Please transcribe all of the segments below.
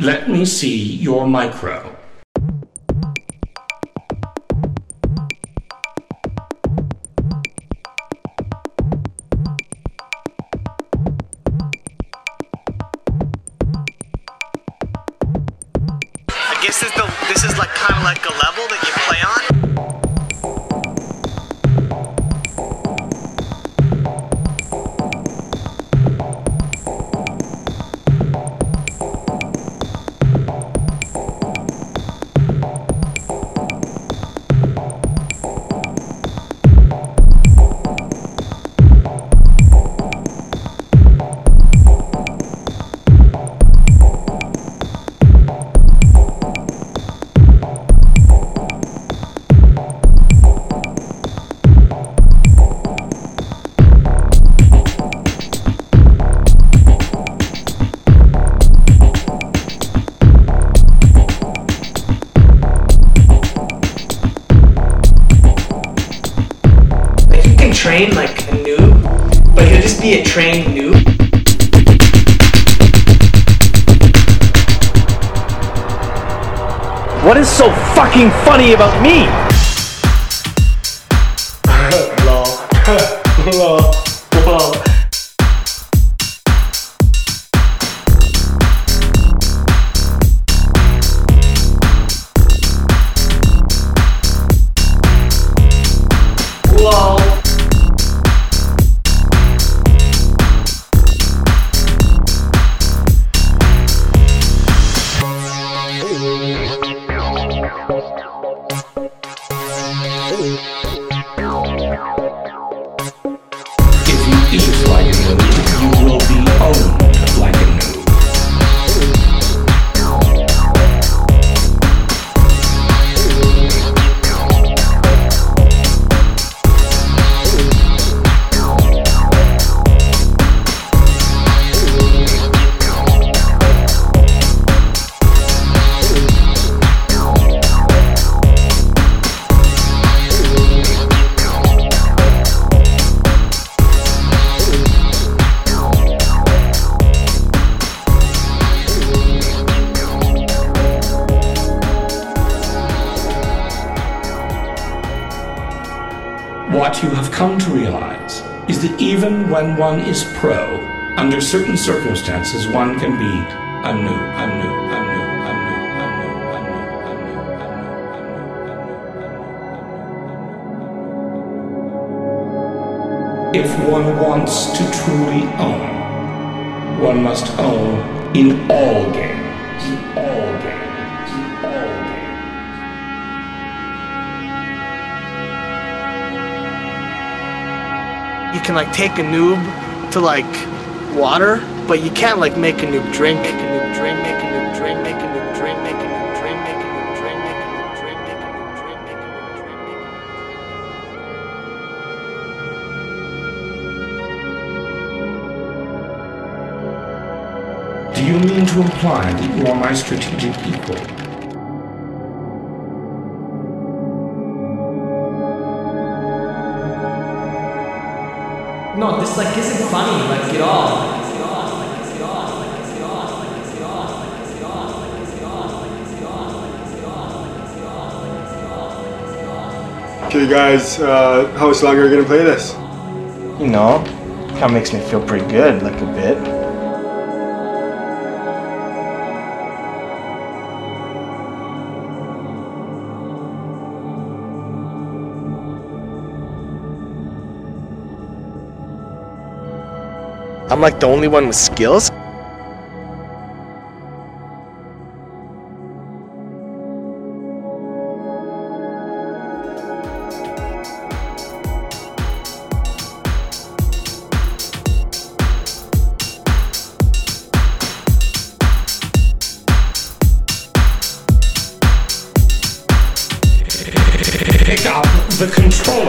Let me see your micro. I guess this is like kind of like a level that you play on. Train like a noob, but he'll just be a trained noob. What is so fucking funny about me? Lol. If you eat like a noob, you will be owned like a noob. What you have come to realize is that even when one is pro, under certain circumstances one can be a noob. If one wants to truly own, one must own in all games. You can like take a noob to like water, but you can't like make a noob drink. Make a noob drink. Make a noob drink. Make a noob drink. Make a noob drink. Make a noob drink. Make a noob drink. Make a noob drink. Make a noob drink. Do you mean to imply that you are my strategic equal? No, this like isn't funny, like at all. Okay guys, how much longer are you gonna play this? You know, kind of makes me feel pretty good, like a bit. I'm like the only one with skills. Pick up the controller.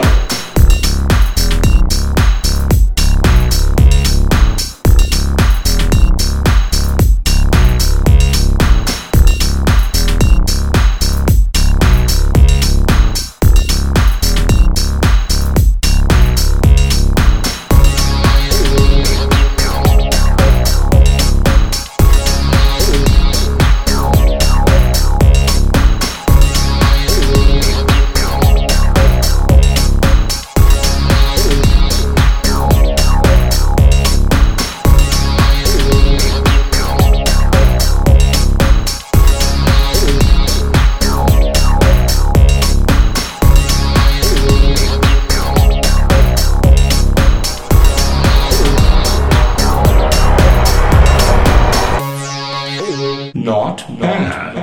not bad.